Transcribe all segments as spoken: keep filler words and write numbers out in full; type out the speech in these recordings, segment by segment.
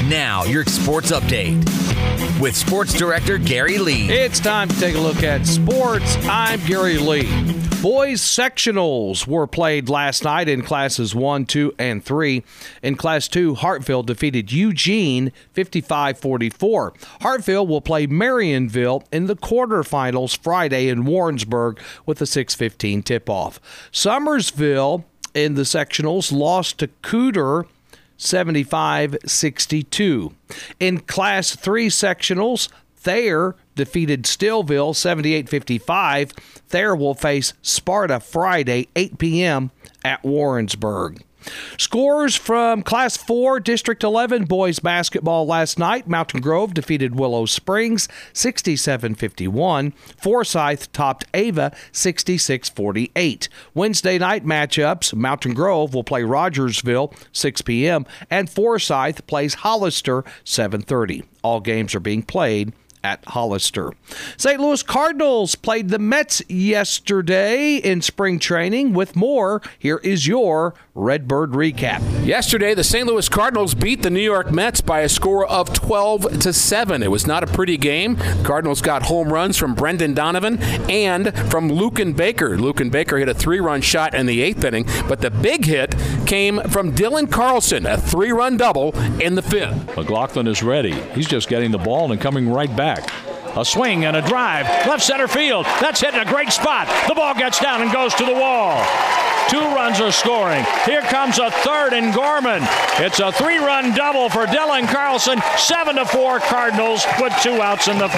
Now, your sports update with Sports Director Gary Lee. It's time to take a look at sports. I'm Gary Lee. Boys sectionals were played last night in classes one, two, and three. In class two, Hartville defeated Eugene fifty-five forty-four. Hartville will play Marionville in the quarterfinals Friday in Warrensburg with a six fifteen tip-off. Summersville in the sectionals lost to Cooter seventy-five sixty-two. In class three sectionals, Thayer defeated Stillville seventy-eight fifty-five. Thayer will face Sparta Friday, eight p.m. at Warrensburg. Scores from Class four, District eleven boys basketball last night. Mountain Grove defeated Willow Springs sixty-seven fifty-one. Forsyth topped Ava sixty-six forty-eight. Wednesday night matchups, Mountain Grove will play Rogersville six p.m. and Forsyth plays Hollister seven thirty. All games are being played at Hollister. Saint Louis Cardinals played the Mets yesterday in spring training. With more, here is your Redbird recap. Yesterday, the Saint Louis Cardinals beat the New York Mets by a score of twelve to seven. It was not a pretty game. The Cardinals got home runs from Brendan Donovan and from Lucan Baker. Lucan Baker hit a three-run shot in the eighth inning, but the big hit came from Dylan Carlson, a three-run double in the fifth. McLaughlin is ready. He's just getting the ball and coming right back. A swing and a drive. Left center field. That's hitting a great spot. The ball gets down and goes to the wall. Two runs are scoring. Here comes a third in Gorman. It's a three-run double for Dylan Carlson. Seven to four Cardinals with two outs in the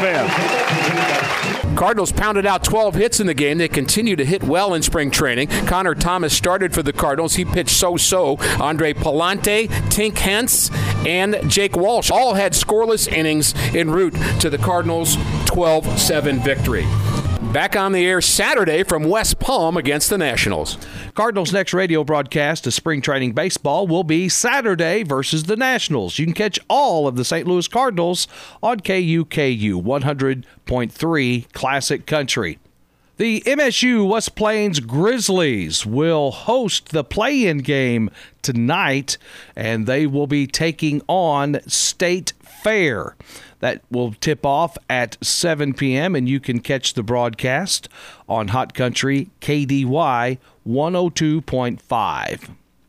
fifth. Cardinals pounded out twelve hits in the game. They continue to hit well in spring training. Connor Thomas started for the Cardinals. He pitched so-so. Andre Palante, Tink Hentz, and Jake Walsh all had scoreless innings en route to the Cardinals' twelve seven victory. Back on the air Saturday from West Palm against the Nationals. Cardinals' next radio broadcast of spring training baseball will be Saturday versus the Nationals. You can catch all of the Saint Louis Cardinals on K U K U one hundred point three Classic Country. The M S U West Plains Grizzlies will host the play-in game tonight, and they will be taking on State Fair. That will tip off at seven p.m., and you can catch the broadcast on Hot Country K D Y one oh two point five.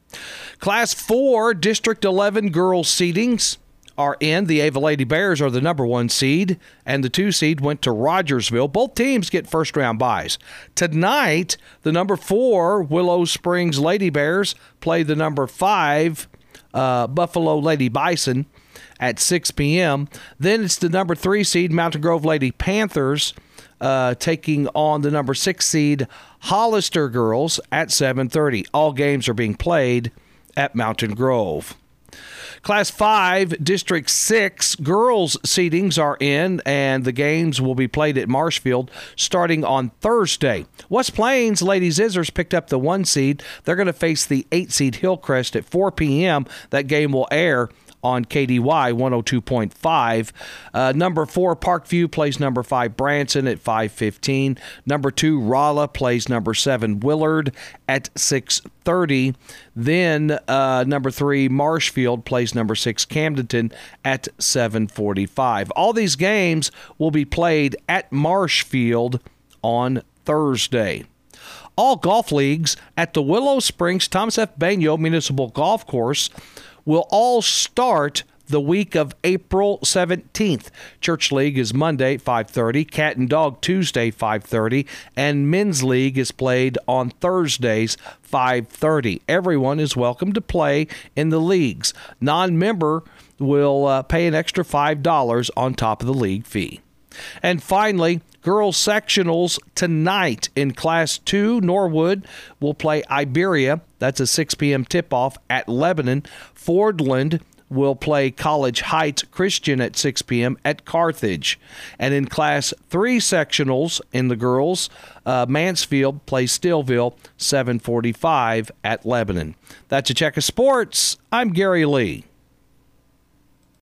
Class four, District eleven girls seedings are in. The Ava Lady Bears are the number one seed, and the two seed went to Rogersville. Both teams get first-round byes. Tonight, the number four Willow Springs Lady Bears play the number five uh, Buffalo Lady Bison at six p.m. Then it's the number three seed Mountain Grove Lady Panthers uh, taking on the number six seed Hollister Girls at seven thirty. All games are being played at Mountain Grove. Class five, District six girls seedings are in, and the games will be played at Marshfield starting on Thursday. West Plains Lady Zizzers picked up the one seed. They're going to face the eight seed Hillcrest at four p.m. That game will air on K D Y one oh two point five. Uh, number four, Parkview plays number five, Branson at five fifteen. Number two, Rolla plays number seven, Willard at six thirty. Then uh, number three, Marshfield plays number six, Camdenton at seven forty-five. All these games will be played at Marshfield on Thursday. All golf leagues at the Willow Springs Thomas F. Bagnot Municipal Golf Course will all start the week of April seventeenth. Church League is Monday, five thirty. Cat and Dog Tuesday, five thirty. And Men's League is played on Thursdays, five thirty. Everyone is welcome to play in the leagues. Non-member will uh, pay an extra five dollars on top of the league fee. And finally, girls sectionals tonight in Class two. Norwood will play Iberia. That's a six p.m. tip-off at Lebanon. Fordland will play College Heights Christian at six p.m. at Carthage. And in Class three sectionals in the girls, uh, Mansfield plays Stillville seven forty-five at Lebanon. That's a check of sports. I'm Gary Lee.